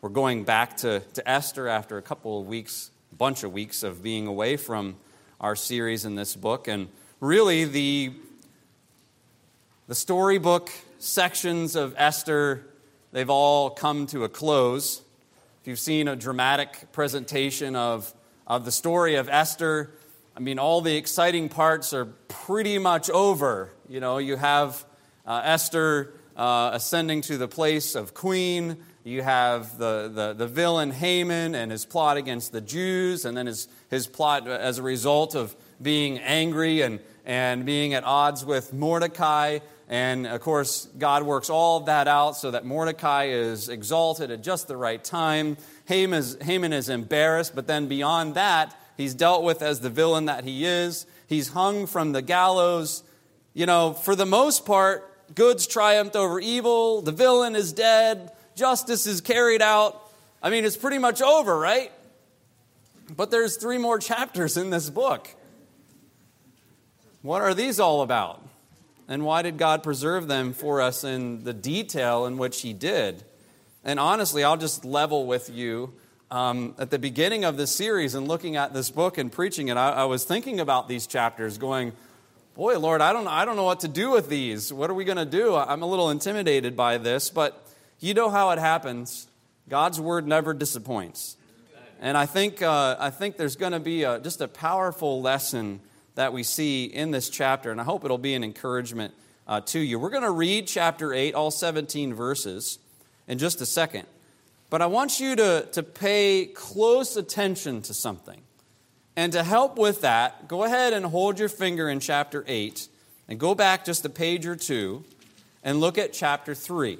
We're going back to Esther after a bunch of weeks of being away from our series in this book. And really, the storybook sections of Esther, they've all come to a close. If you've seen a dramatic presentation of the story of Esther, I mean, all the exciting parts are pretty much over. You know, you have Esther ascending to the place of queen. You have the villain Haman and his plot against the Jews, and then his plot as a result of being angry and being at odds with Mordecai. And, of course, God works all of that out so that Mordecai is exalted at just the right time. Haman is embarrassed, but then beyond that, he's dealt with as the villain that he is. He's hung from the gallows. You know, for the most part, good's triumphed over evil. The villain is dead. Justice is carried out. I mean, it's pretty much over, right? But there's 3 more chapters in this book. What are these all about? And why did God preserve them for us in the detail in which He did? And honestly, I'll just level with you. At the beginning of this series and looking at this book and preaching it, I was thinking about these chapters going, boy, Lord, I don't know what to do with these. What are we going to do? I'm a little intimidated by this, but you know how it happens. God's word never disappoints. And I think there's going to be just a powerful lesson that we see in this chapter, and I hope it'll be an encouragement to you. We're going to read chapter 8, all 17 verses, in just a second. But I want you to pay close attention to something. And to help with that, go ahead and hold your finger in chapter 8 and go back just a page or two and look at chapter 3.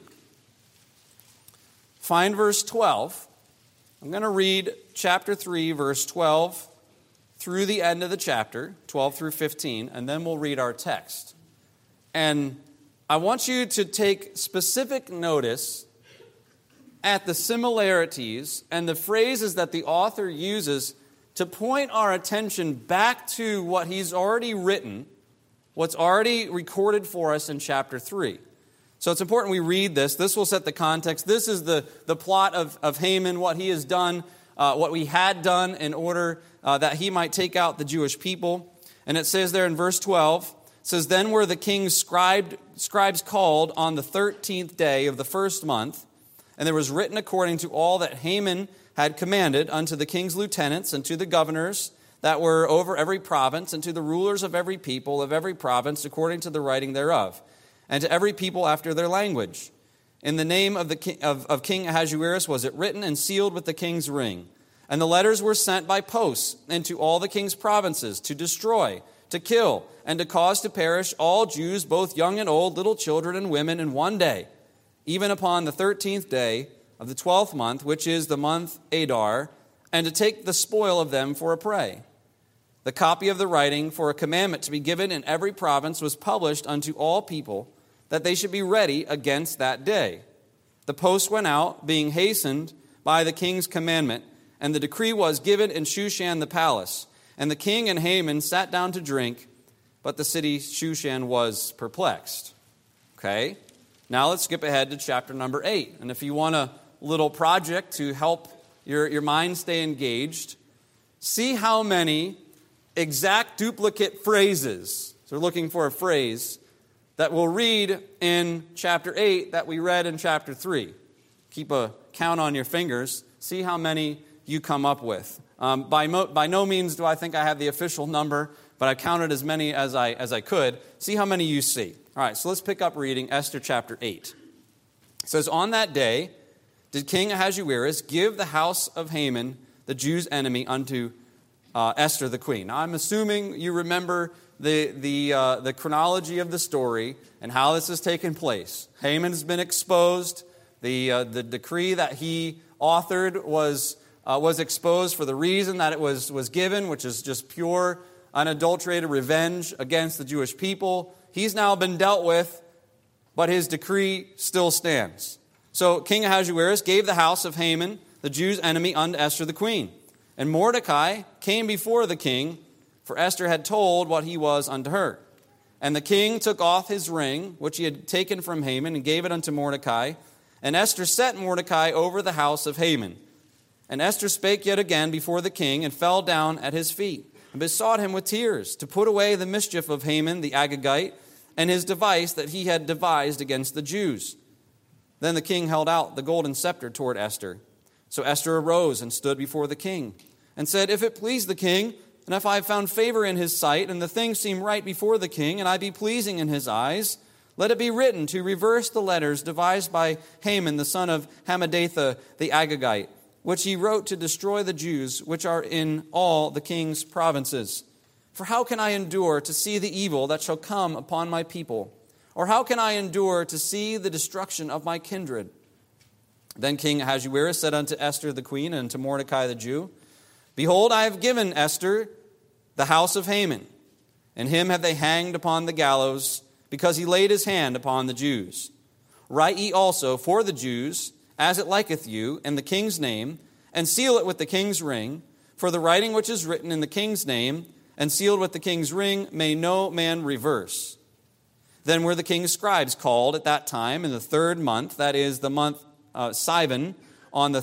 Find verse 12. I'm going to read chapter 3, verse 12 through the end of the chapter, 12 through 15, and then we'll read our text. And I want you to take specific notice at the similarities and the phrases that the author uses to point our attention back to what he's already written, what's already recorded for us in chapter 3. So it's important we read this. This will set the context. This is the plot of Haman, what he has done, what we had done in order that he might take out the Jewish people. And it says there in verse 12, it says, "Then were the king's scribes called on the 13th day of the first month, and there was written according to all that Haman had commanded unto the king's lieutenants and to the governors that were over every province and to the rulers of every people of every province according to the writing thereof, and to every people after their language. In the name of King Ahasuerus was it written and sealed with the king's ring. And the letters were sent by posts into all the king's provinces to destroy, to kill, and to cause to perish all Jews, both young and old, little children and women, in one day, even upon the 13th day of the 12th month, which is the month Adar, and to take the spoil of them for a prey. The copy of the writing for a commandment to be given in every province was published unto all people, that they should be ready against that day. The post went out, being hastened by the king's commandment, and the decree was given in Shushan the palace. And the king and Haman sat down to drink, but the city Shushan was perplexed." Okay? Now let's skip ahead to chapter number 8. And if you want a little project to help your mind stay engaged, see how many exact duplicate phrases, so we're looking for a phrase, that we'll read in chapter 8 that we read in chapter 3. Keep a count on your fingers. See how many you come up with. By no means do I think I have the official number, but I counted as many as I could. See how many you see. All right, so let's pick up reading Esther chapter 8. It says, "On that day did King Ahasuerus give the house of Haman, the Jews' enemy, unto Esther the queen." Now, I'm assuming you remember the chronology of the story and how this has taken place. Haman's been exposed. The decree that he authored was exposed for the reason that it was given, which is just pure, unadulterated revenge against the Jewish people. He's now been dealt with, but his decree still stands. So King Ahasuerus gave the house of Haman, the Jews' enemy, unto Esther the queen. And Mordecai came before the king, for Esther had told what he was unto her. And the king took off his ring, which he had taken from Haman, and gave it unto Mordecai. And Esther set Mordecai over the house of Haman. And Esther spake yet again before the king, and fell down at his feet, and besought him with tears to put away the mischief of Haman the Agagite, and his device that he had devised against the Jews. Then the king held out the golden scepter toward Esther. So Esther arose and stood before the king, and said, If it please the king, and if I have found favor in his sight, and the thing seem right before the king, and I be pleasing in his eyes, let it be written to reverse the letters devised by Haman the son of Hammedatha the Agagite, which he wrote to destroy the Jews which are in all the king's provinces. For how can I endure to see the evil that shall come upon my people? Or how can I endure to see the destruction of my kindred? Then King Ahasuerus said unto Esther the queen and to Mordecai the Jew, Behold, I have given Esther the house of Haman, and him have they hanged upon the gallows, because he laid his hand upon the Jews. Write ye also for the Jews, as it liketh you, in the king's name, and seal it with the king's ring, for the writing which is written in the king's name, and sealed with the king's ring, may no man reverse. Then were the king's scribes called at that time in the 3rd month, that is the month Sivan, on the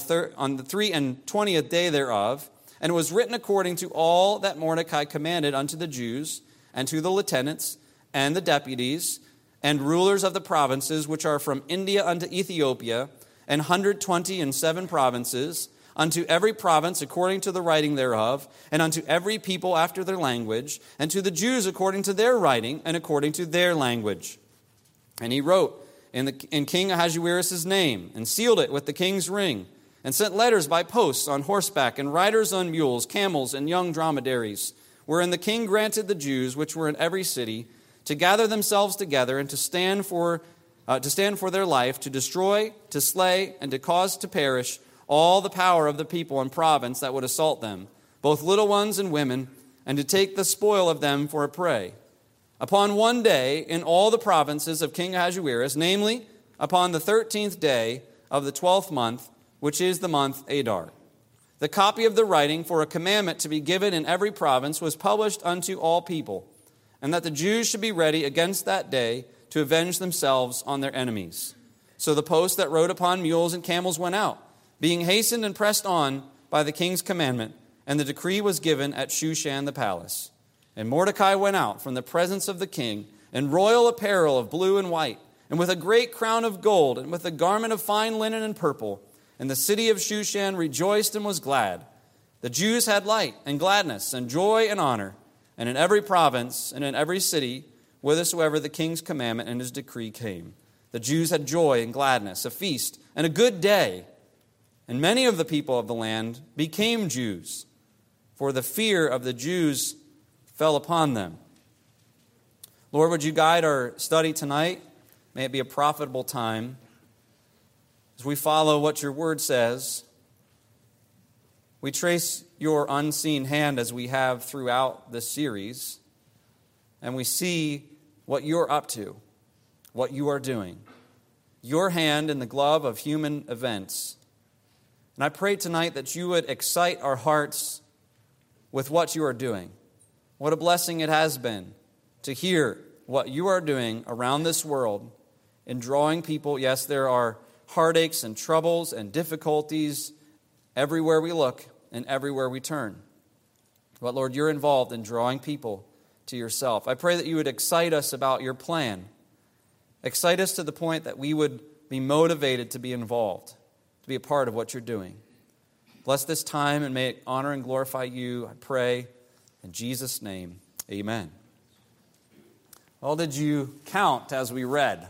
23 day thereof, and it was written according to all that Mordecai commanded unto the Jews, and to the lieutenants, and the deputies, and rulers of the provinces which are from India unto Ethiopia, and 127 provinces, unto every province according to the writing thereof, and unto every people after their language, and to the Jews according to their writing, and according to their language. And he wrote in King Ahasuerus' name, and sealed it with the king's ring, and sent letters by posts on horseback, and riders on mules, camels, and young dromedaries, wherein the king granted the Jews which were in every city to gather themselves together and to stand for their life, to destroy, to slay, and to cause to perish all the power of the people and province that would assault them, both little ones and women, and to take the spoil of them for a prey. Upon one day in all the provinces of King Ahasuerus, namely, upon the 13th day of the 12th month, which is the month Adar. The copy of the writing for a commandment to be given in every province was published unto all people, and that the Jews should be ready against that day to avenge themselves on their enemies. So the posts that rode upon mules and camels went out, being hastened and pressed on by the king's commandment, and the decree was given at Shushan the palace. And Mordecai went out from the presence of the king in royal apparel of blue and white, and with a great crown of gold, and with a garment of fine linen and purple. And the city of Shushan rejoiced and was glad. The Jews had light and gladness and joy and honor, and in every province and in every city, whithersoever the king's commandment and his decree came, the Jews had joy and gladness, a feast, and a good day. And many of the people of the land became Jews, for the fear of the Jews fell upon them. Lord, would you guide our study tonight? May it be a profitable time as we follow what your word says. We trace your unseen hand as we have throughout this series, and we see what you're up to, what you are doing, your hand in the glove of human events. And I pray tonight that you would excite our hearts with what you are doing. What a blessing it has been to hear what you are doing around this world in drawing people. Yes, there are heartaches and troubles and difficulties everywhere we look and everywhere we turn. But Lord, you're involved in drawing people to yourself. I pray that you would excite us about your plan. Excite us to the point that we would be motivated to be involved, to be a part of what you're doing. Bless this time and may it honor and glorify you, I pray, in Jesus' name, amen. Well, did you count as we read?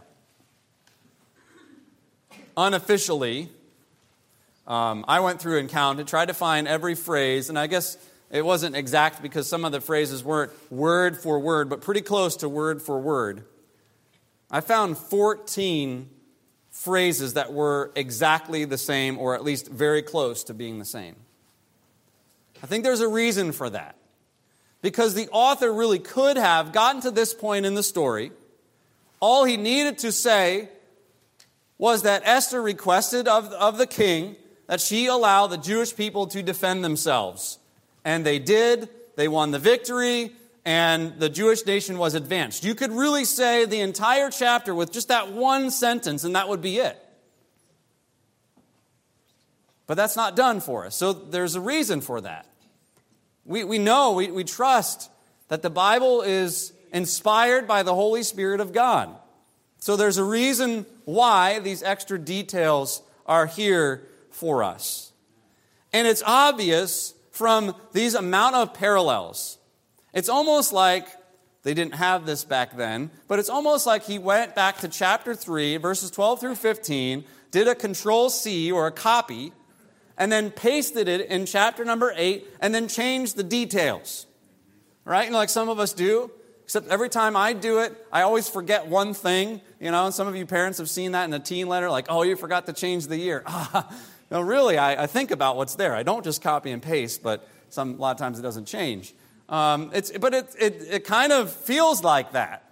Unofficially, I went through and counted, tried to find every phrase, and I guess it wasn't exact because some of the phrases weren't word for word, but pretty close to word for word. I found 14 phrases that were exactly the same, or at least very close to being the same. I think there's a reason for that. Because the author really could have gotten to this point in the story. All he needed to say was that Esther requested of the king that she allow the Jewish people to defend themselves. And they did. They won the victory, and the Jewish nation was advanced. You could really say the entire chapter with just that one sentence, and that would be it. But that's not done for us. So there's a reason for that. We know, we trust that the Bible is inspired by the Holy Spirit of God. So there's a reason why these extra details are here for us. And it's obvious from these amount of parallels. It's almost like, they didn't have this back then, but it's almost like he went back to chapter 3, verses 12 through 15, did a Control-C or a copy, and then pasted it in chapter number 8, and then changed the details. Right? You know, like some of us do. Except every time I do it, I always forget one thing. You know, and some of you parents have seen that in a teen letter, like, oh, you forgot to change the year. No, really, I think about what's there. I don't just copy and paste, but a lot of times it doesn't change. It kind of feels like that.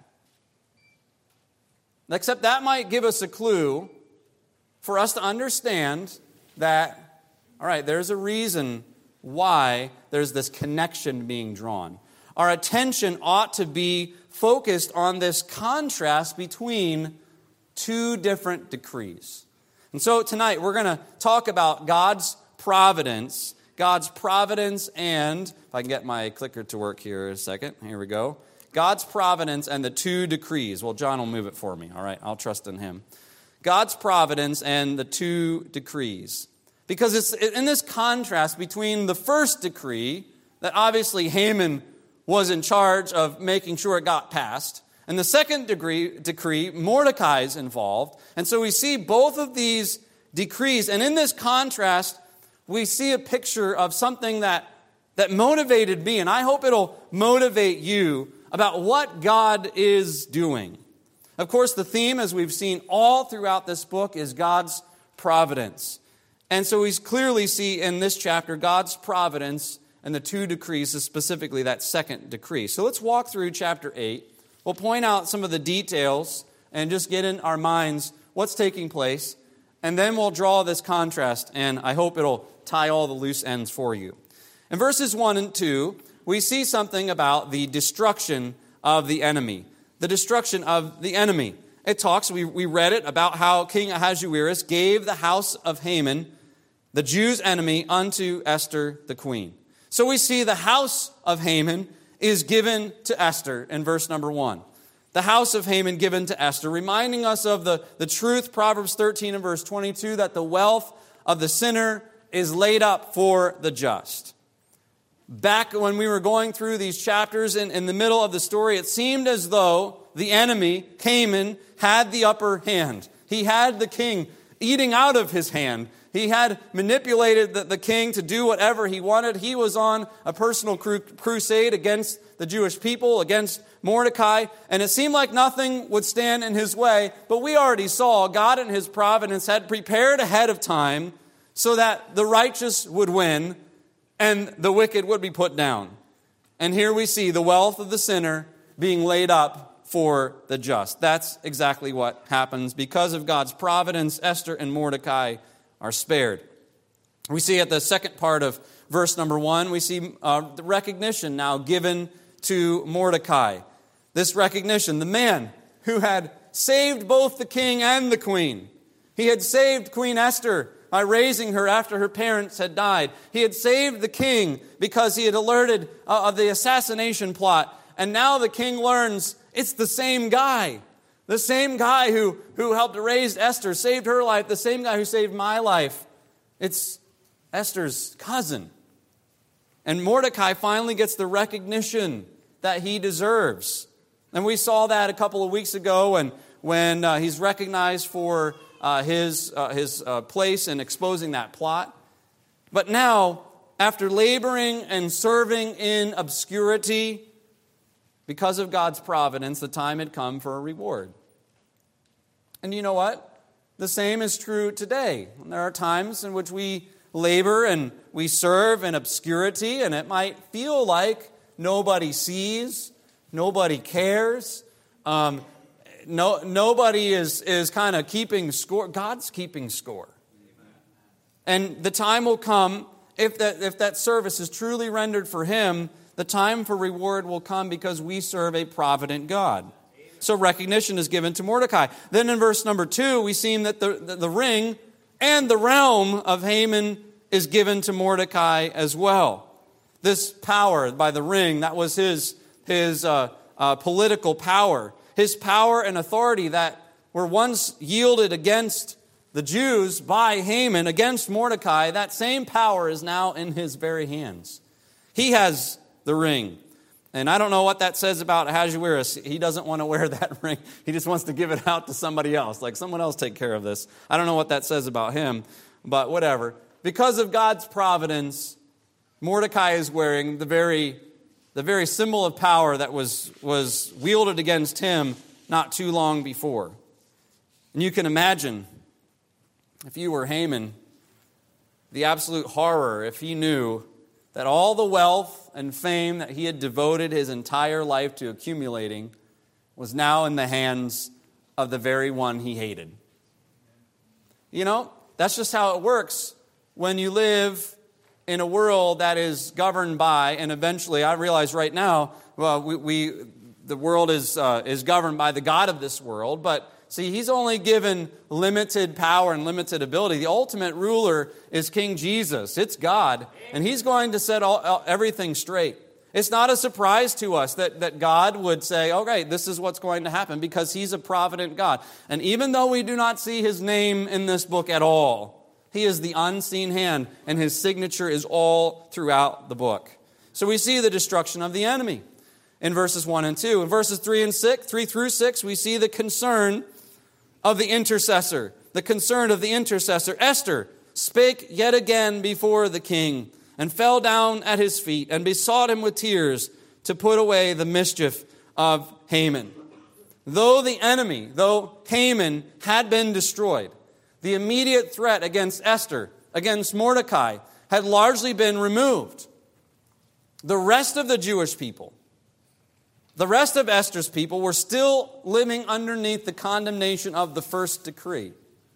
Except that might give us a clue for us to understand that, all right, there's a reason why there's this connection being drawn. Our attention ought to be focused on this contrast between two different decrees. And so tonight we're going to talk about God's providence and, if I can get my clicker to work here a second, here we go. God's providence and the two decrees. Well, John will move it for me, all right? I'll trust in him. God's providence and the two decrees. Because it's in this contrast between the first decree, that obviously Haman was in charge of making sure it got passed, and the second decree, Mordecai's involved. And so we see both of these decrees, and in this contrast, we see a picture of something that motivated me, and I hope it'll motivate you about what God is doing. Of course, the theme, as we've seen all throughout this book, is God's providence. And so we clearly see in this chapter God's providence and the two decrees is specifically that second decree. So let's walk through chapter 8. We'll point out some of the details and just get in our minds what's taking place. And then we'll draw this contrast, and I hope it'll tie all the loose ends for you. In verses 1 and 2, we see something about the destruction of the enemy. The destruction of the enemy. It talks, we read it, about how King Ahasuerus gave the house of Haman, the Jews' enemy, unto Esther the queen. So we see the house of Haman is given to Esther in verse number 1. The house of Haman given to Esther, reminding us of the truth, Proverbs 13 and verse 22, that the wealth of the sinner is laid up for the just. Back when we were going through these chapters in the middle of the story, it seemed as though the enemy, Haman, had the upper hand. He had the king eating out of his hand. He had manipulated the king to do whatever he wanted. He was on a personal crusade against the Jewish people, against Mordecai, and it seemed like nothing would stand in his way. But we already saw God in his providence had prepared ahead of time so that the righteous would win and the wicked would be put down. And here we see the wealth of the sinner being laid up for the just. That's exactly what happens. Because of God's providence, Esther and Mordecai are spared. We see at the second part of verse number 1, we see the recognition now given to Mordecai. This recognition, the man who had saved both the king and the queen. He had saved Queen Esther by raising her after her parents had died. He had saved the king because he had alerted of the assassination plot. And now the king learns it's the same guy. The same guy who helped raise Esther, saved her life, the same guy who saved my life. It's Esther's cousin. And Mordecai finally gets the recognition that he deserves. And we saw that a couple of weeks ago when he's recognized for his place in exposing that plot. But now, after laboring and serving in obscurity, because of God's providence, the time had come for a reward. And you know what? The same is true today. There are times in which we labor and we serve in obscurity, and it might feel like nobody sees, nobody cares, nobody is kind of keeping score. God's keeping score. And the time will come, if that service is truly rendered for Him, the time for reward will come because we serve a provident God. So recognition is given to Mordecai. Then in verse number 2, we see that the ring and the realm of Haman is given to Mordecai as well. This power by the ring, that was his political power. His power and authority that were once yielded against the Jews by Haman, against Mordecai, that same power is now in his very hands. He has the ring. And I don't know what that says about Ahasuerus. He doesn't want to wear that ring. He just wants to give it out to somebody else. Like, someone else take care of this. I don't know what that says about him, but whatever. Because of God's providence, Mordecai is wearing the very symbol of power that was wielded against him not too long before. And you can imagine, if you were Haman, the absolute horror if he knew that all the wealth and fame that he had devoted his entire life to accumulating was now in the hands of the very one he hated. You know, that's just how it works when you live in a world that is governed by, and eventually, I realize right now, well, the world is governed by the God of this world, but see, he's only given limited power and limited ability. The ultimate ruler is King Jesus. It's God, and he's going to set everything straight. It's not a surprise to us that God would say, okay, this is what's going to happen, because he's a provident God. And even though we do not see his name in this book at all, he is the unseen hand, and his signature is all throughout the book. So we see the destruction of the enemy in verses 1 and 2. In verses 3 through 6, we see the concern of the intercessor. The concern of the intercessor. Esther spake yet again before the king, and fell down at his feet, and besought him with tears to put away the mischief of Haman. Though Haman had been destroyed, the immediate threat against Esther, against Mordecai, had largely been removed. The rest of the Jewish people, the rest of Esther's people, were still living underneath the condemnation of the first decree.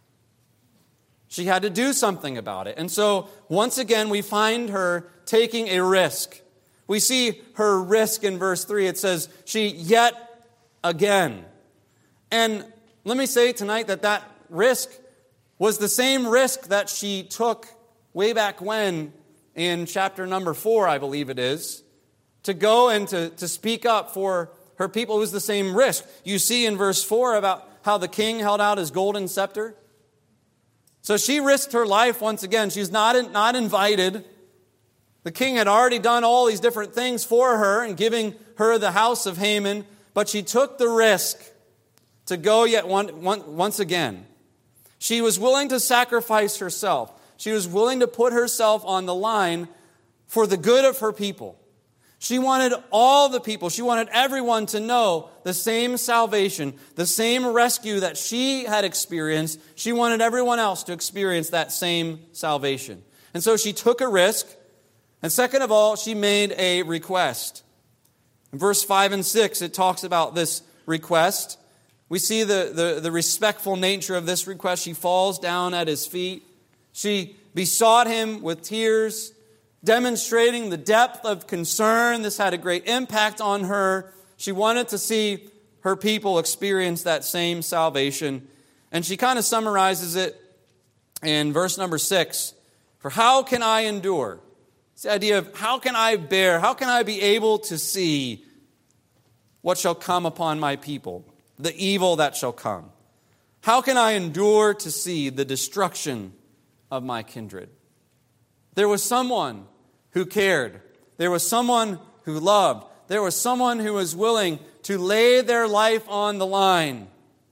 She had to do something about it. And so, once again, we find her taking a risk. We see her risk in verse 3. It says, she yet again. And let me say tonight that risk was the same risk that she took way back when, in chapter number 4, I believe it is, to go and to speak up for her people. It was the same risk. You see in verse 4 about how the king held out his golden scepter. So she risked her life once again. She's not invited. The king had already done all these different things for her and giving her the house of Haman, but she took the risk to go yet once again. She was willing to sacrifice herself. She was willing to put herself on the line for the good of her people. She wanted all the people, she wanted everyone to know the same salvation, the same rescue that she had experienced. She wanted everyone else to experience that same salvation. And so she took a risk. And second of all, she made a request. In verse 5 and 6, it talks about this request. We see the respectful nature of this request. She falls down at his feet. She besought him with tears, demonstrating the depth of concern. This had a great impact on her. She wanted to see her people experience that same salvation. And she kind of summarizes it in verse number 6. For how can I endure? It's the idea of how can I bear, how can I be able to see what shall come upon my people, the evil that shall come? How can I endure to see the destruction of my kindred? There was someone who cared. There was someone who loved. There was someone who was willing to lay their life on the line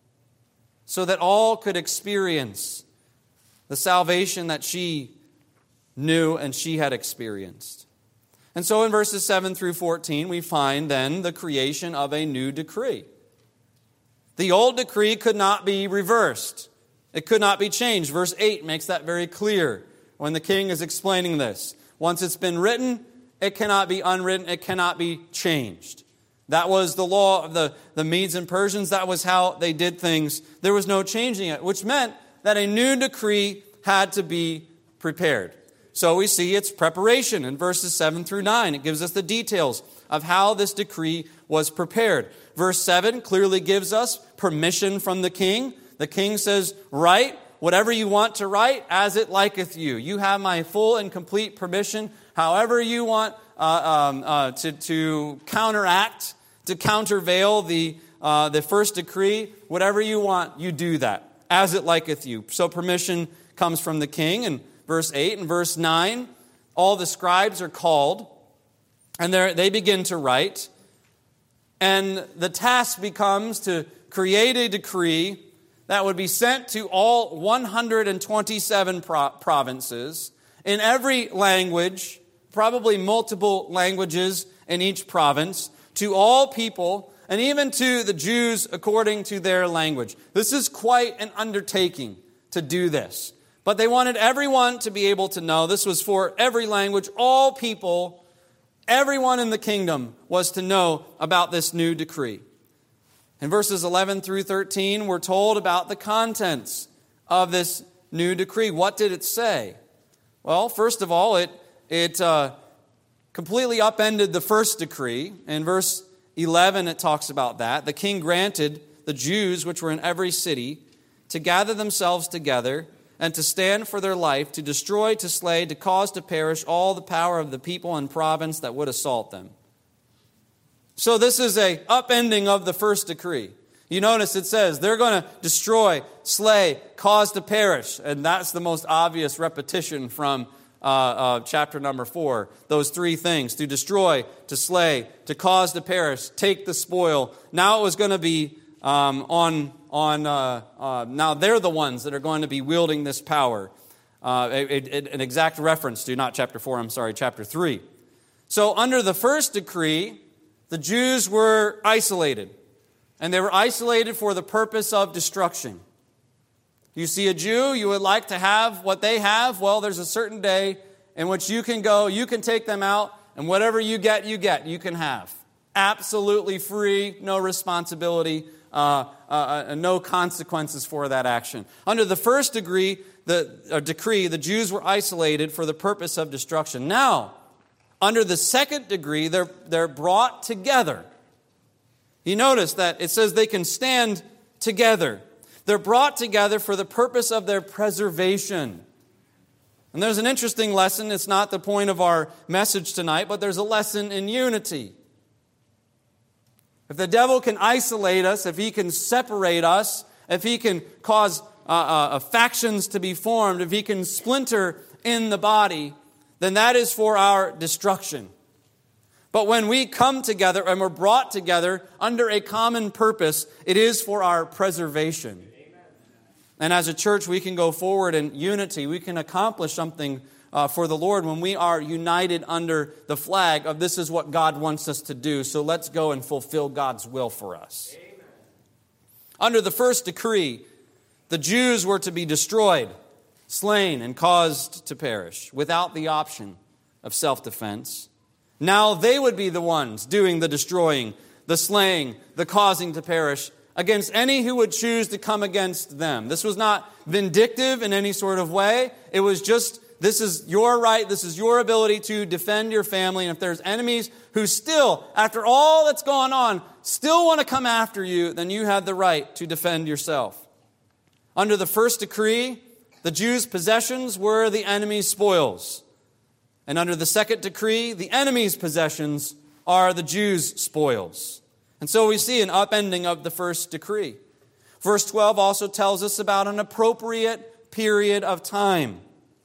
so that all could experience the salvation that she knew and she had experienced. And so in verses 7 through 14, we find then the creation of a new decree. The old decree could not be reversed. It could not be changed. Verse 8 makes that very clear when the king is explaining this. Once it's been written, it cannot be unwritten. It cannot be changed. That was the law of the Medes and Persians. That was how they did things. There was no changing it, which meant that a new decree had to be prepared. So we see its preparation in verses 7 through 9. It gives us the details of how this decree was prepared. Verse 7 clearly gives us permission from the king. The king says, write, whatever you want to write, as it liketh you. You have my full and complete permission. However you want to counteract, to countervail the first decree, whatever you want, you do that, as it liketh you. So permission comes from the king. In verse 8 and verse 9, all the scribes are called, and they begin to write. And the task becomes to create a decree that would be sent to all 127 provinces in every language, probably multiple languages in each province, to all people, and even to the Jews according to their language. This is quite an undertaking to do this. But they wanted everyone to be able to know. This was for every language, all people. Everyone in the kingdom was to know about this new decree. In verses 11 through 13, we're told about the contents of this new decree. What did it say? Well, first of all, it completely upended the first decree. In verse 11, it talks about that. The king granted the Jews, which were in every city, to gather themselves together and to stand for their life, to destroy, to slay, to cause to perish all the power of the people and province that would assault them. So this is a upending of the first decree. You notice it says they're going to destroy, slay, cause to perish. And that's the most obvious repetition from chapter number 4. Those three things: to destroy, to slay, to cause to perish, take the spoil. Now it was going to be now they're the ones that are going to be wielding this power. An exact reference to, not chapter 4, chapter 3. So under the first decree, the Jews were isolated. And they were isolated for the purpose of destruction. You see a Jew, you would like to have what they have. Well, there's a certain day in which you can go, you can take them out, and whatever you get, you can have. Absolutely free, no responsibility, no consequences for that action. Under the first decree, the Jews were isolated for the purpose of destruction. Now, under the second decree, they're brought together. You notice that it says they can stand together. They're brought together for the purpose of their preservation. And there's an interesting lesson. It's not the point of our message tonight, but there's a lesson in unity. If the devil can isolate us, if he can separate us, if he can cause factions to be formed, if he can splinter in the body, then that is for our destruction. But when we come together and we're brought together under a common purpose, it is for our preservation. Amen. And as a church, we can go forward in unity. We can accomplish something for the Lord when we are united under the flag of this is what God wants us to do. So let's go and fulfill God's will for us. Amen. Under the first decree, the Jews were to be destroyed, slain, and caused to perish without the option of self-defense. Now they would be the ones doing the destroying, the slaying, the causing to perish against any who would choose to come against them. This was not vindictive in any sort of way. It was just, this is your right, this is your ability to defend your family. And if there's enemies who still, after all that's gone on, still want to come after you, then you have the right to defend yourself. Under the first decree, the Jews' possessions were the enemy's spoils. And under the second decree, the enemy's possessions are the Jews' spoils. And so we see an upending of the first decree. Verse 12 also tells us about an appropriate period of time.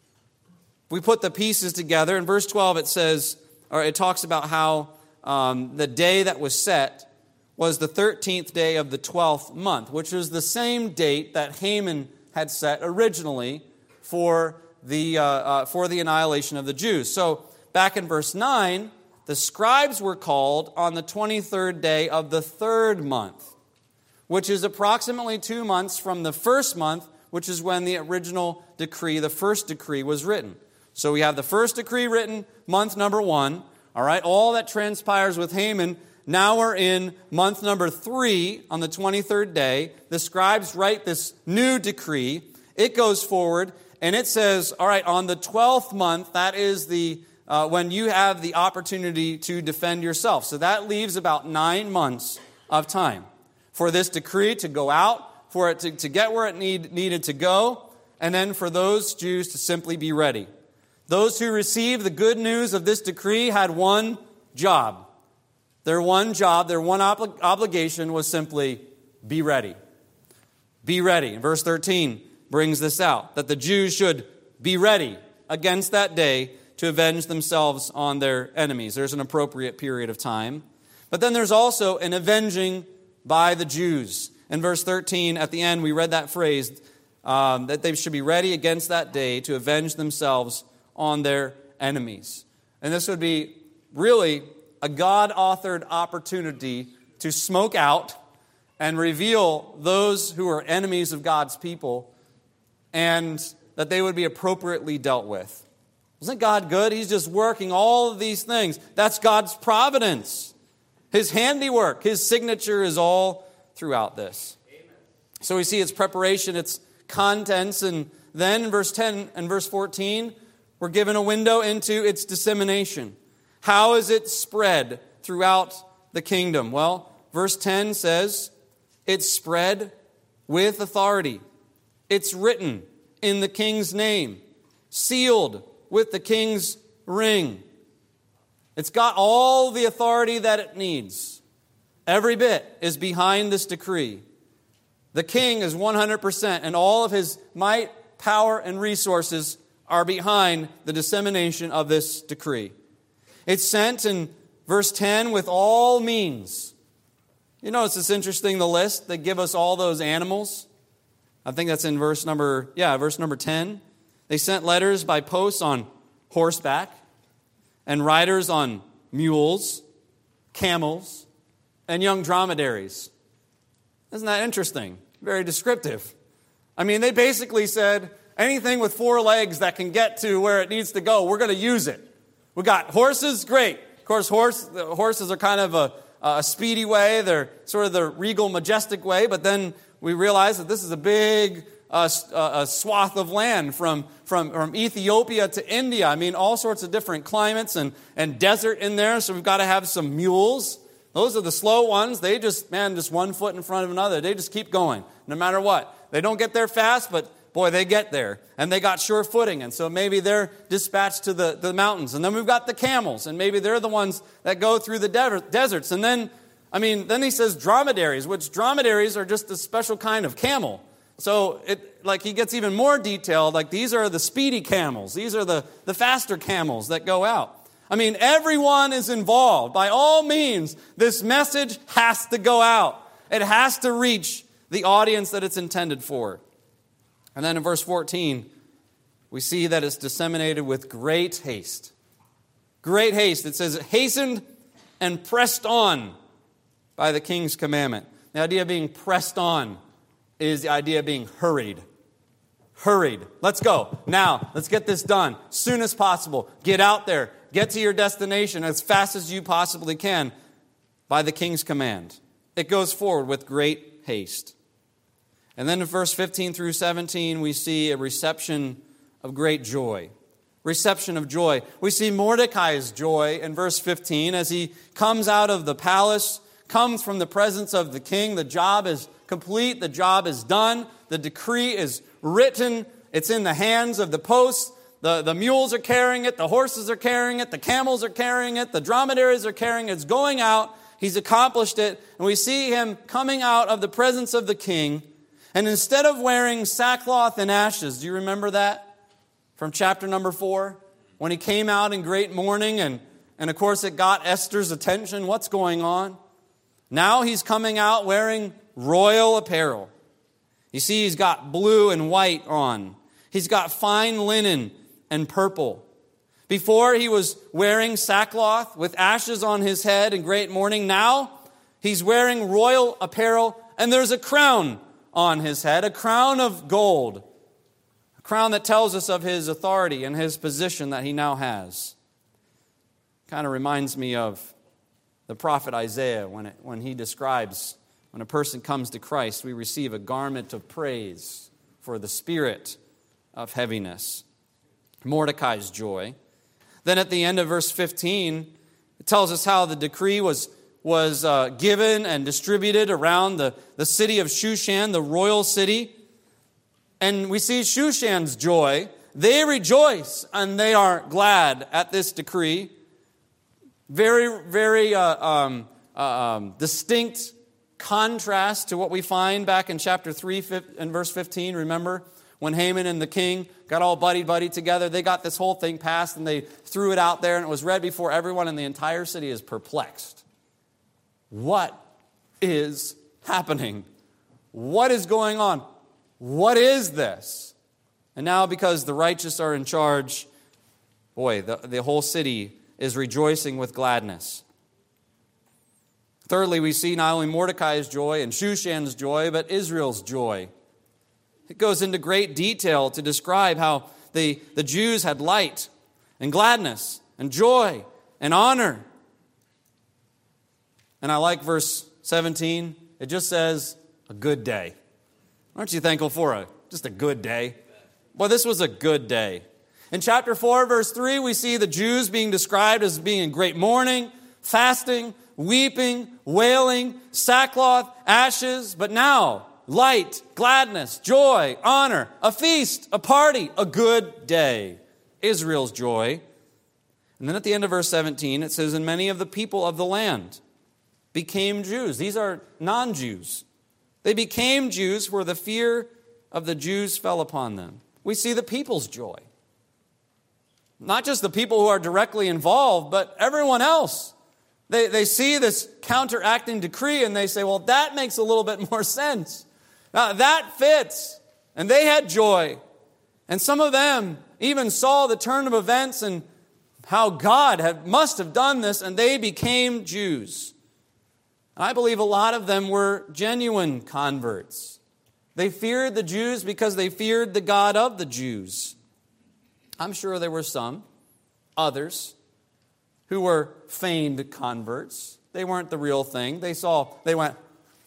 We put the pieces together. In verse 12 it says, or it talks about how the day that was set was the 13th day of the 12th month, which was the same date that Haman had set originally for the annihilation of the Jews. So back in verse 9, the scribes were called on the 23rd day of the third month, which is approximately 2 months from the first month, which is when the original decree, the first decree, was written. So we have the first decree written, month number 1. All right, all that transpires with Haman. Now we're in month number 3 on the 23rd day. The scribes write this new decree. It goes forward. And it says, all right, on the 12th month, that is when you have the opportunity to defend yourself. So that leaves about 9 months of time for this decree to go out, for it to get where it needed to go. and then for those Jews to simply be ready. Those who received the good news of this decree had one job. Their one job, their one obligation was simply be ready. Be ready. Verse 13 brings this out, that the Jews should be ready against that day to avenge themselves on their enemies. There's an appropriate period of time. But then there's also an avenging by the Jews. In verse 13, at the end, we read that phrase, that they should be ready against that day to avenge themselves on their enemies. And this would be really a God-authored opportunity to smoke out and reveal those who are enemies of God's people, and that they would be appropriately dealt with. Isn't God good? He's just working all of these things. That's God's providence. His handiwork, His signature is all throughout this. Amen. So we see its preparation, its contents, and then in verse 10 and verse 14, we're given a window into its dissemination. How is it spread throughout the kingdom? Well, verse 10 says, it's spread with authority. It's written in the king's name, sealed with the king's ring. It's got all the authority that it needs. Every bit is behind this decree. The king is 100%, and all of his might, power, and resources are behind the dissemination of this decree. It's sent in verse 10 with all means. You notice it's interesting, the list. They give us all those animals. I think that's in verse number 10. They sent letters by posts on horseback and riders on mules, camels, and young dromedaries. Isn't that interesting? Very descriptive. I mean, they basically said, anything with 4 legs that can get to where it needs to go, we're going to use it. We got horses, great. Of course, horses are kind of a speedy way. They're sort of the regal, majestic way. But then we realize that this is a big a swath of land from Ethiopia to India. I mean, all sorts of different climates and desert in there. So we've got to have some mules. Those are the slow ones. They just one foot in front of another. They just keep going, no matter what. They don't get there fast, but boy, they get there. And they got sure footing. And so maybe they're dispatched to the mountains. And then we've got the camels. And maybe they're the ones that go through the deserts. And then he says dromedaries, which dromedaries are just a special kind of camel. So he gets even more detailed. Like, these are the speedy camels. These are the faster camels that go out. I mean, everyone is involved. By all means, this message has to go out. It has to reach the audience that it's intended for. And then in verse 14, we see that it's disseminated with great haste. Great haste. It says, hastened and pressed on by the king's commandment. The idea of being pressed on is the idea of being hurried. Hurried. Let's go. Now, let's get this done. Soon as possible. Get out there. Get to your destination as fast as you possibly can by the king's command. It goes forward with great haste. And then in verse 15 through 17, we see a reception of great joy. Reception of joy. We see Mordecai's joy in verse 15 as he comes out of the palace, comes from the presence of the king. The job is complete. The job is done. The decree is written. It's in the hands of the posts. The mules are carrying it. The horses are carrying it. The camels are carrying it. The dromedaries are carrying it. It's going out. He's accomplished it. And we see him coming out of the presence of the king. And instead of wearing sackcloth and ashes, do you remember that from chapter number 4? When he came out in great mourning and of course it got Esther's attention. What's going on? Now he's coming out wearing royal apparel. You see, he's got blue and white on. He's got fine linen and purple. Before he was wearing sackcloth with ashes on his head in great mourning. Now he's wearing royal apparel and there's a crown on his head, a crown of gold, a crown that tells us of his authority and his position that he now has. Kind of reminds me of the prophet Isaiah when he describes when a person comes to Christ, we receive a garment of praise for the spirit of heaviness. Mordecai's joy. Then at the end of verse 15, it tells us how the decree was given and distributed around the city of Shushan, the royal city. And we see Shushan's joy. They rejoice and they are glad at this decree. Very, very distinct contrast to what we find back in chapter 3 and verse 15. Remember when Haman and the king got all buddy together? They got this whole thing passed and they threw it out there and it was read before everyone and the entire city is perplexed. What is happening? What is going on? What is this? And now because the righteous are in charge, boy, the whole city is rejoicing with gladness. Thirdly, we see not only Mordecai's joy and Shushan's joy, but Israel's joy. It goes into great detail to describe how the Jews had light and gladness and joy and honor. And I like verse 17. It just says, a good day. Aren't you thankful for just a good day? Well, this was a good day. In chapter 4, verse 3, we see the Jews being described as being in great mourning, fasting, weeping, wailing, sackcloth, ashes. But now, light, gladness, joy, honor, a feast, a party, a good day. Israel's joy. And then at the end of verse 17, it says, and many of the people of the land became Jews. These are non-Jews. They became Jews for the fear of the Jews fell upon them. We see the people's joy. Not just the people who are directly involved, but everyone else. They see this counteracting decree and they say, well, that makes a little bit more sense. That fits. And they had joy. And some of them even saw the turn of events and how God must have done this, and they became Jews. I believe a lot of them were genuine converts. They feared the Jews because they feared the God of the Jews. I'm sure there were some, others, who were feigned converts. They weren't the real thing. They went,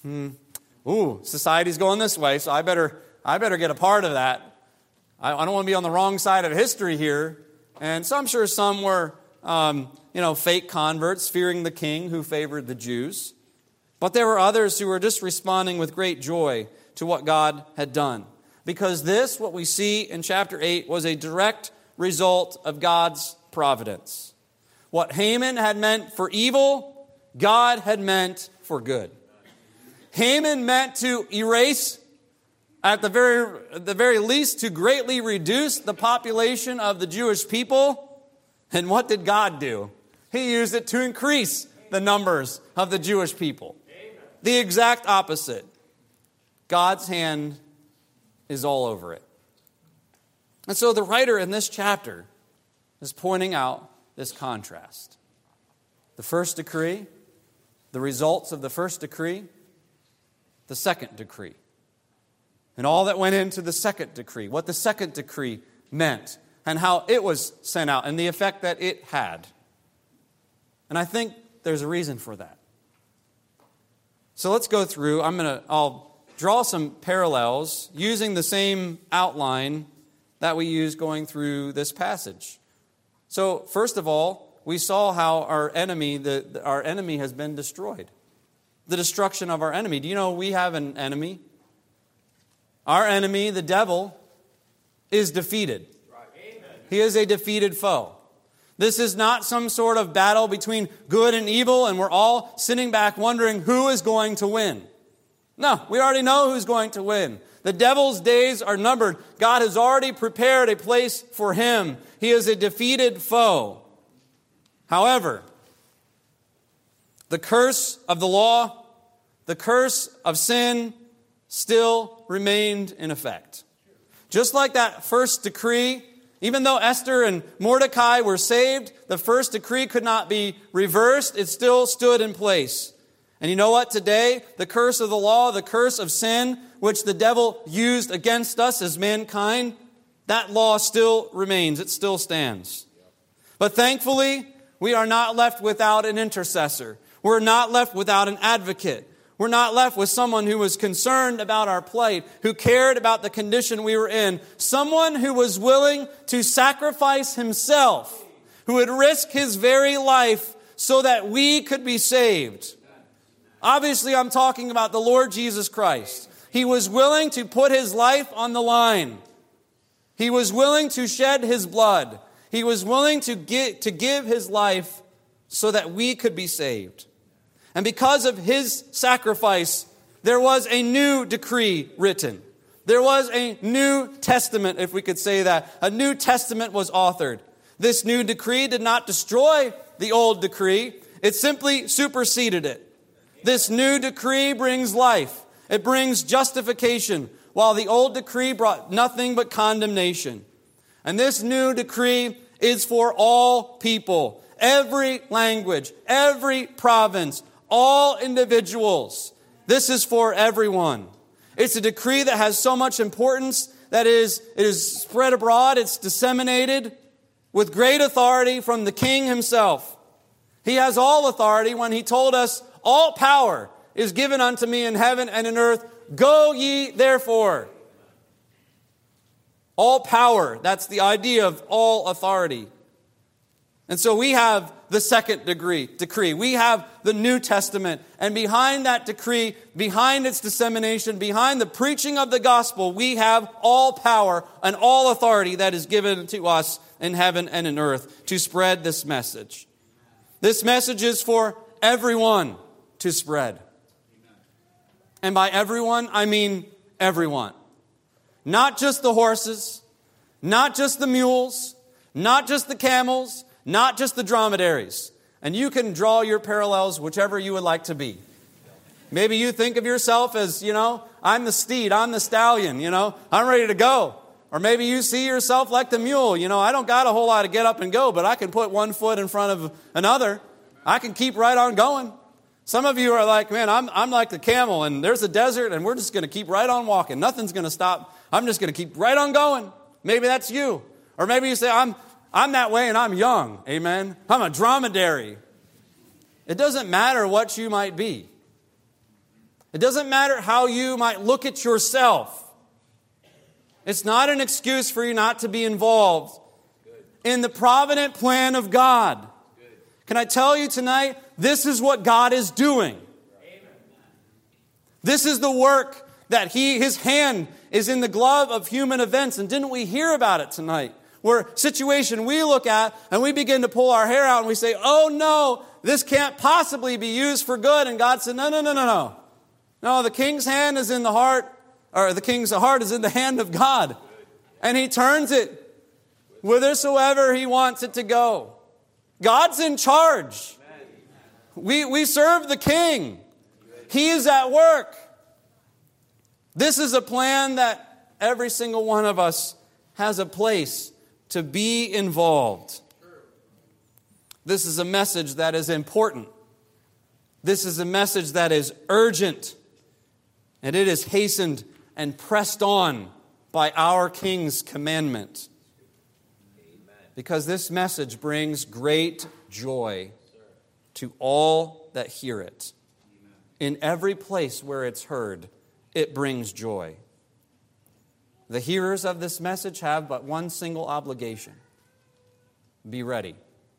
society's going this way, so I better get a part of that. I don't want to be on the wrong side of history here. And so I'm sure some were, fake converts, fearing the king who favored the Jews. But there were others who were just responding with great joy to what God had done. Because this, what we see in chapter 8, was a direct result of God's providence. What Haman had meant for evil, God had meant for good. Haman meant to erase, at the very least, to greatly reduce the population of the Jewish people. And what did God do? He used it to increase the numbers of the Jewish people. The exact opposite. God's hand is all over it. And so the writer in this chapter is pointing out this contrast. The first decree, the results of the first decree, the second decree. And all that went into the second decree, what the second decree meant, and how it was sent out, and the effect that it had. And I think there's a reason for that. So let's go through. I'll draw some parallels using the same outline that we use going through this passage. So first of all, we saw how our enemy has been destroyed. The destruction of our enemy. Do you know we have an enemy? Our enemy, the devil, is defeated. He is a defeated foe. This is not some sort of battle between good and evil, and we're all sitting back wondering who is going to win. No, we already know who's going to win. The devil's days are numbered. God has already prepared a place for him. He is a defeated foe. However, the curse of the law, the curse of sin, still remained in effect. Just like that first decree, even though Esther and Mordecai were saved, the first decree could not be reversed. It still stood in place. And you know what? Today, the curse of the law, the curse of sin, which the devil used against us as mankind, that law still remains. It still stands. But thankfully, we are not left without an intercessor. We're not left without an advocate. We're not left with someone who was concerned about our plight, who cared about the condition we were in. Someone who was willing to sacrifice himself, who would risk his very life so that we could be saved. Obviously, I'm talking about the Lord Jesus Christ. He was willing to put his life on the line. He was willing to shed his blood. He was willing to give his life so that we could be saved. And because of his sacrifice, there was a new decree written. There was a New Testament, if we could say that. A New Testament was authored. This new decree did not destroy the old decree. It simply superseded it. This new decree brings life. It brings justification, while the old decree brought nothing but condemnation. And this new decree is for all people, every language, every province, all individuals. This is for everyone. It's a decree that has so much importance that it is spread abroad. It's disseminated with great authority from the King himself. He has all authority when he told us, all power is given unto me in heaven and in earth. Go ye therefore. All power, that's the idea of all authority. And so we have the second decree. We have the New Testament. And behind that decree, behind its dissemination, behind the preaching of the gospel, we have all power and all authority that is given to us in heaven and in earth to spread this message. This message is for everyone to spread. And by everyone, I mean everyone. Not just the horses, not just the mules, not just the camels, not just the dromedaries. And you can draw your parallels whichever you would like to be. Maybe you think of yourself as, I'm the steed, I'm the stallion, I'm ready to go. Or maybe you see yourself like the mule. I don't got a whole lot to get up and go, but I can put one foot in front of another. I can keep right on going. Some of you are like, man, I'm like the camel, and there's a desert, and we're just going to keep right on walking. Nothing's going to stop. I'm just going to keep right on going. Maybe that's you. Or maybe you say, I'm that way and I'm young. Amen. I'm a dromedary. It doesn't matter what you might be. It doesn't matter how you might look at yourself. It's not an excuse for you not to be involved in the provident plan of God. Can I tell you tonight, this is what God is doing. This is the work that his hand is in the glove of human events. And didn't we hear about it tonight? Where situation we look at and we begin to pull our hair out and we say, oh no, this can't possibly be used for good. And God said, no. No, the king's hand is in the heart, or the king's heart is in the hand of God. And he turns it whithersoever he wants it to go. God's in charge. We serve the king. He is at work. This is a plan that every single one of us has a place to be involved. This is a message that is important. This is a message that is urgent. And it is hastened and pressed on by our King's commandment. Because this message brings great joy to all that hear it. In every place where it's heard, it brings joy. The hearers of this message have but one single obligation. Be ready.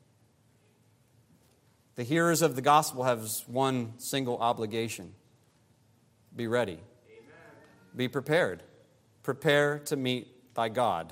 The hearers of the gospel have one single obligation. Be ready. Amen. Be prepared. Prepare to meet thy God.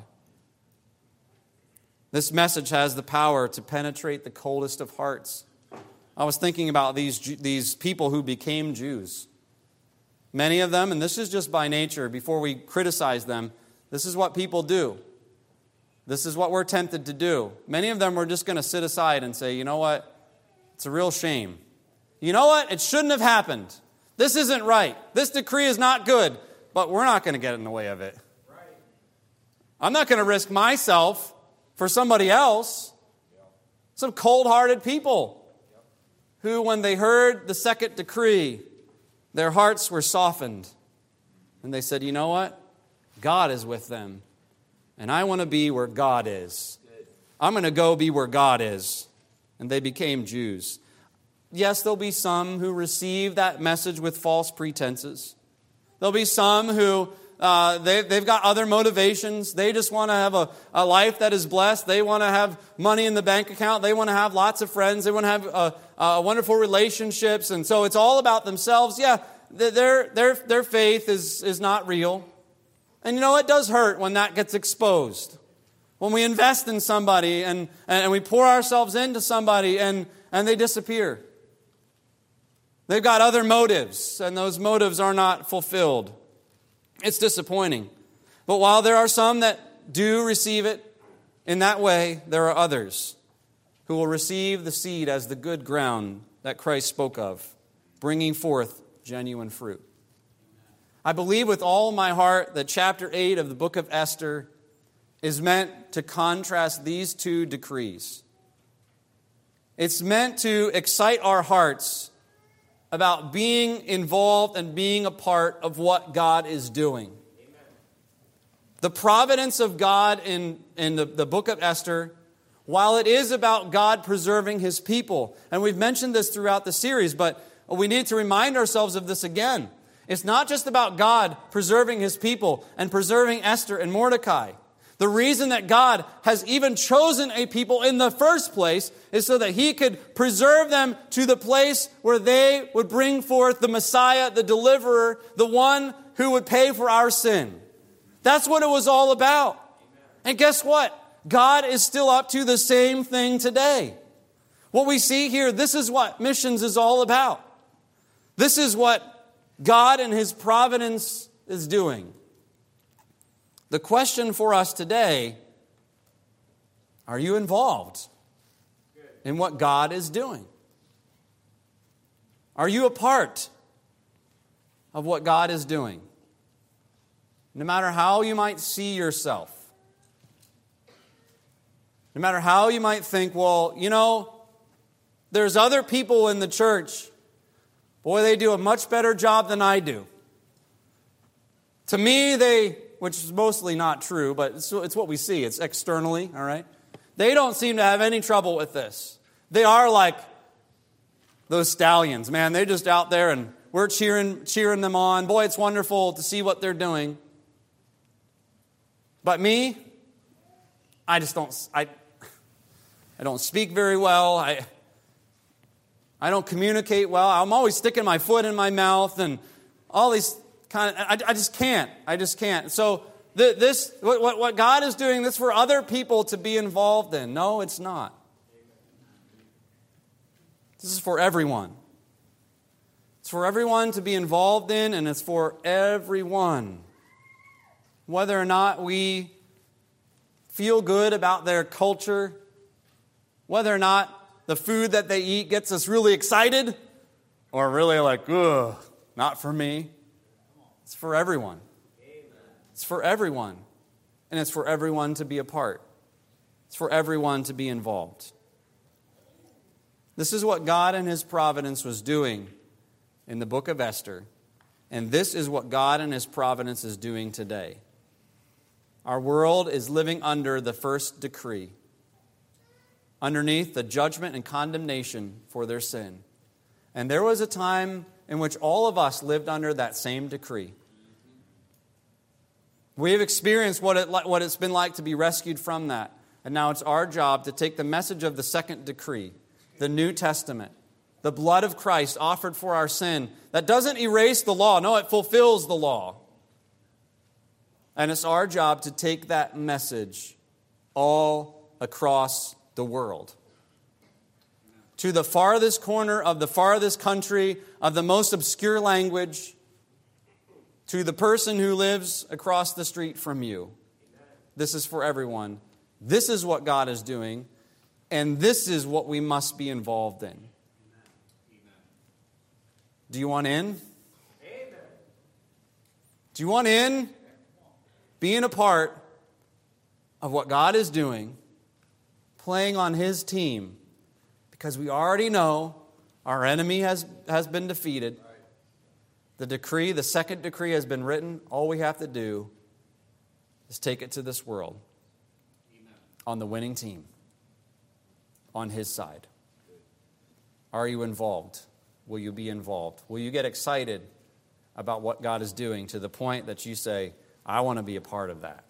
This message has the power to penetrate the coldest of hearts. I was thinking about these people who became Jews. Many of them, and this is just by nature, before we criticize them, this is what people do. This is what we're tempted to do. Many of them were just going to sit aside and say, you know what? It's a real shame. You know what? It shouldn't have happened. This isn't right. This decree is not good, but we're not going to get in the way of it. I'm not going to risk myself for somebody else. Some cold-hearted people who, when they heard the second decree, their hearts were softened. And they said, you know what? God is with them. And I want to be where God is. I'm going to go be where God is. And they became Jews. Yes, there'll be some who receive that message with false pretenses. There'll be some who they've got other motivations. They just want to have a life that is blessed. They want to have money in the bank account. They want to have lots of friends. They want to have wonderful relationships. And so it's all about themselves. Yeah, their faith is not real. And it does hurt when that gets exposed. When we invest in somebody and we pour ourselves into somebody and they disappear. They've got other motives, and those motives are not fulfilled. It's disappointing. But while there are some that do receive it in that way, there are others who will receive the seed as the good ground that Christ spoke of, bringing forth genuine fruit. I believe with all my heart that chapter 8 of the book of Esther is meant to contrast these two decrees. It's meant to excite our hearts about being involved and being a part of what God is doing. Amen. The providence of God in the book of Esther, while it is about God preserving His people, and we've mentioned this throughout the series, but we need to remind ourselves of this again. It's not just about God preserving His people and preserving Esther and Mordecai. The reason that God has even chosen a people in the first place is so that He could preserve them to the place where they would bring forth the Messiah, the deliverer, the one who would pay for our sin. That's what it was all about. And guess what? God is still up to the same thing today. What we see here, this is what missions is all about. This is what God and His providence is doing. The question for us today, are you involved in what God is doing? Are you a part of what God is doing? No matter how you might see yourself, no matter how you might think, well, there's other people in the church. Boy, they do a much better job than I do. To me, which is mostly not true, but it's what we see. It's externally, all right? They don't seem to have any trouble with this. They are like those stallions, man. They're just out there and we're cheering them on. Boy, it's wonderful to see what they're doing. But me, I don't speak very well. I don't communicate well. I'm always sticking my foot in my mouth and all these I just can't. So what God is doing, this for other people to be involved in. No, it's not. This is for everyone. It's for everyone to be involved in, and it's for everyone. Whether or not we feel good about their culture, whether or not the food that they eat gets us really excited, or really like, ugh, not for me. It's for everyone. It's for everyone. And it's for everyone to be a part. It's for everyone to be involved. This is what God in His providence was doing in the book of Esther. And this is what God in His providence is doing today. Our world is living under the first decree, underneath the judgment and condemnation for their sin. And there was a time in which all of us lived under that same decree. We've experienced what it's been like to be rescued from that. And now it's our job to take the message of the second decree, the New Testament, the blood of Christ offered for our sin, that doesn't erase the law. No, it fulfills the law. And it's our job to take that message all across the world. To the farthest corner of the farthest country, of the most obscure language, to the person who lives across the street from you. This is for everyone. This is what God is doing, and this is what we must be involved in. Do you want in? Do you want in? Being a part of what God is doing, playing on His team, because we already know our enemy has been defeated. The second decree has been written. All we have to do is take it to this world. Amen. On the winning team, on His side. Are you involved? Will you be involved? Will you get excited about what God is doing to the point that you say, I want to be a part of that?